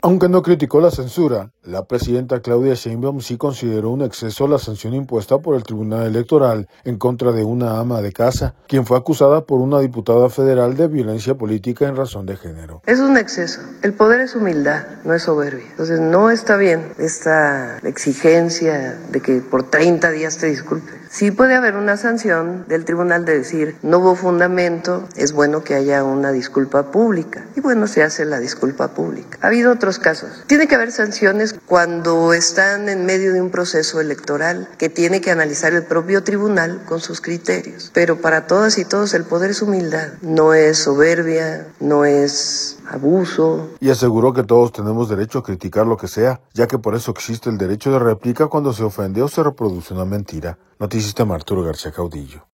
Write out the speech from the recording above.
Aunque no criticó la censura, la presidenta Claudia Sheinbaum sí consideró un exceso la sanción impuesta por el Tribunal Electoral en contra de una ama de casa, quien fue acusada por una diputada federal de violencia política en razón de género. Es un exceso. El poder es humildad, no es soberbia. Entonces no está bien esta exigencia de que por 30 días te disculpes. Sí puede haber una sanción del tribunal de decir no hubo fundamento, es bueno que haya una disculpa pública. Y bueno, se hace la disculpa pública. Ha habido otros casos. Tiene que haber sanciones cuando están en medio de un proceso electoral que tiene que analizar el propio tribunal con sus criterios. Pero para todas y todos el poder es humildad, no es soberbia, no es abuso. Y aseguró que todos tenemos derecho a criticar lo que sea, ya que por eso existe el derecho de réplica cuando se ofende o se reproduce una mentira. Noticias de Arturo García Caudillo.